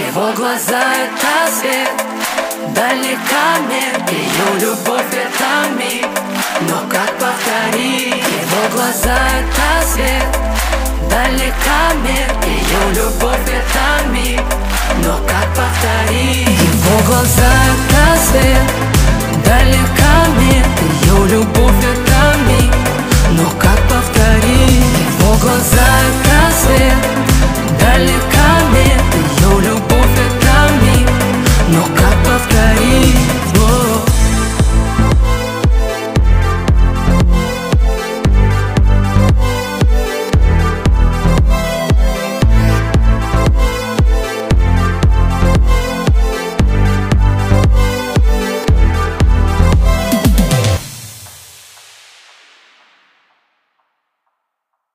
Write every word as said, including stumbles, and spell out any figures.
Его глаза — это свет, дальний камень, ее любовь — это миг. Но как повторить? Его глаза — это свет, дальний камень, ее любовь — это миг. Но как повторить? Его глаза — это свет, дальний камень, ее любовь — это